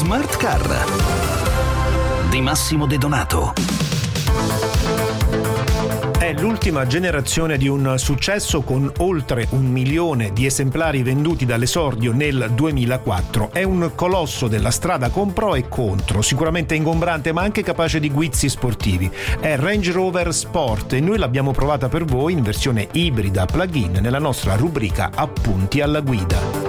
Smart Car di Massimo De Donato. È l'ultima generazione di un successo con oltre 1 milione di esemplari venduti dall'esordio nel 2004. È un colosso della strada con pro e contro, sicuramente ingombrante ma anche capace di guizzi sportivi. È Range Rover Sport e noi l'abbiamo provata per voi in versione ibrida plug-in nella nostra rubrica Appunti alla guida.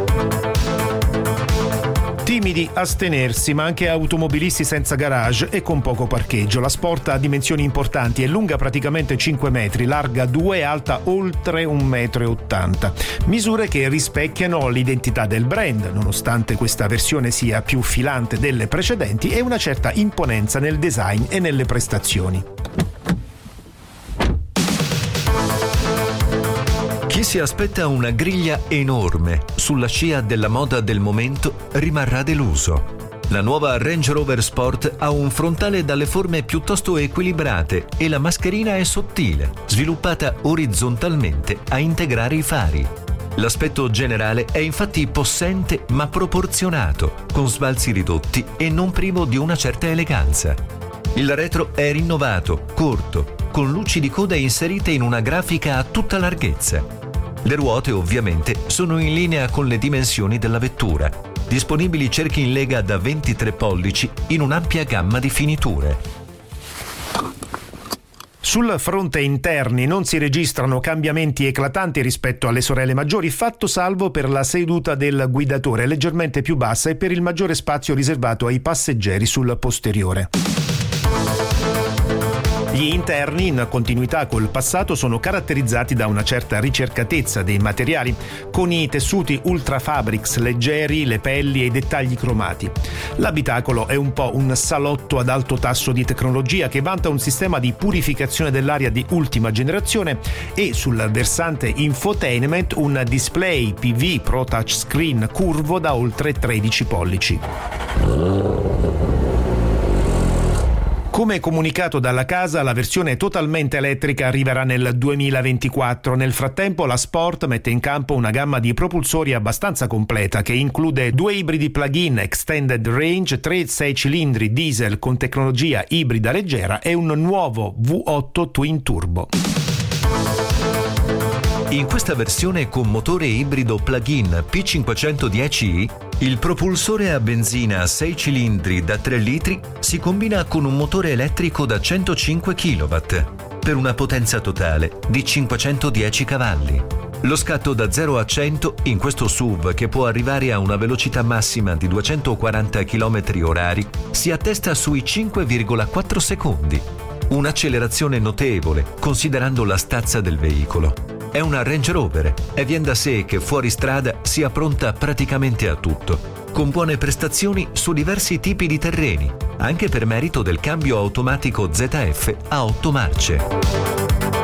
Timidi astenersi, ma anche automobilisti senza garage e con poco parcheggio. La Sport ha dimensioni importanti, è lunga praticamente 5 metri, larga 2 e alta oltre 1,80 m. Misure che rispecchiano l'identità del brand, nonostante questa versione sia più filante delle precedenti, e una certa imponenza nel design e nelle prestazioni. Chi si aspetta una griglia enorme sulla scia della moda del momento rimarrà deluso. La nuova Range Rover Sport ha un frontale dalle forme piuttosto equilibrate e la mascherina è sottile, sviluppata orizzontalmente a integrare i fari. L'aspetto generale è infatti possente ma proporzionato, con sbalzi ridotti e non privo di una certa eleganza. Il retro è rinnovato, corto, con luci di coda inserite in una grafica a tutta larghezza. Le ruote ovviamente sono in linea con le dimensioni della vettura. Disponibili cerchi in lega da 23 pollici in un'ampia gamma di finiture. Sul fronte interni non si registrano cambiamenti eclatanti rispetto alle sorelle maggiori, fatto salvo per la seduta del guidatore, leggermente più bassa, e per il maggiore spazio riservato ai passeggeri sul posteriore. Gli interni, in continuità col passato, sono caratterizzati da una certa ricercatezza dei materiali, con i tessuti ultra fabrics leggeri, le pelli e i dettagli cromati. L'abitacolo è un po' un salotto ad alto tasso di tecnologia che vanta un sistema di purificazione dell'aria di ultima generazione e sul versante infotainment un display PV Pro Touchscreen curvo da oltre 13 pollici. Come comunicato dalla casa, la versione totalmente elettrica arriverà nel 2024. Nel frattempo la Sport mette in campo una gamma di propulsori abbastanza completa che include 2 ibridi plug-in extended range, 3 6 cilindri diesel con tecnologia ibrida leggera e un nuovo V8 twin turbo. In questa versione con motore ibrido plug-in P510i, il propulsore a benzina a 6 cilindri da 3 litri si combina con un motore elettrico da 105 kW per una potenza totale di 510 cavalli. Lo scatto da 0 a 100 in questo SUV, che può arrivare a una velocità massima di 240 km/h, si attesta sui 5,4 secondi. Un'accelerazione notevole, considerando la stazza del veicolo. È una Range Rover e vien da sé che fuori strada sia pronta praticamente a tutto, con buone prestazioni su diversi tipi di terreni, anche per merito del cambio automatico ZF a 8 marce.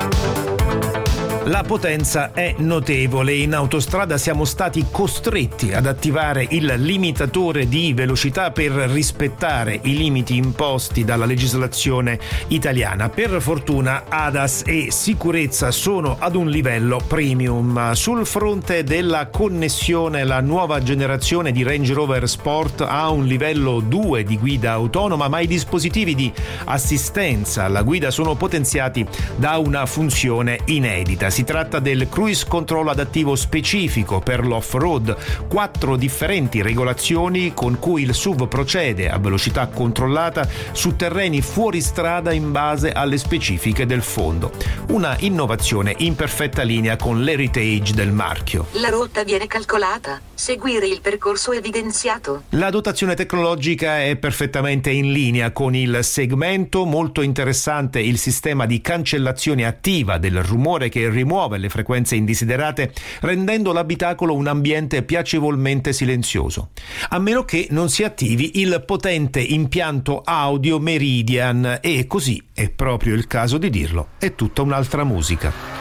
La potenza è notevole. In autostrada siamo stati costretti ad attivare il limitatore di velocità per rispettare i limiti imposti dalla legislazione italiana. Per fortuna ADAS e sicurezza sono ad un livello premium. Sul fronte della connessione, la nuova generazione di Range Rover Sport ha un livello 2 di guida autonoma, ma i dispositivi di assistenza alla guida sono potenziati da una funzione inedita. Si tratta del cruise control adattivo specifico per l'off-road, 4 differenti regolazioni con cui il SUV procede a velocità controllata su terreni fuori strada in base alle specifiche del fondo. Una innovazione in perfetta linea con l'heritage del marchio. La rotta viene calcolata, seguire il percorso evidenziato. La dotazione tecnologica è perfettamente in linea con il segmento, molto interessante il sistema di cancellazione attiva del rumore che rimuove le frequenze indesiderate, rendendo l'abitacolo un ambiente piacevolmente silenzioso. A meno che non si attivi il potente impianto audio Meridian, e così, è proprio il caso di dirlo, è tutta un'altra musica.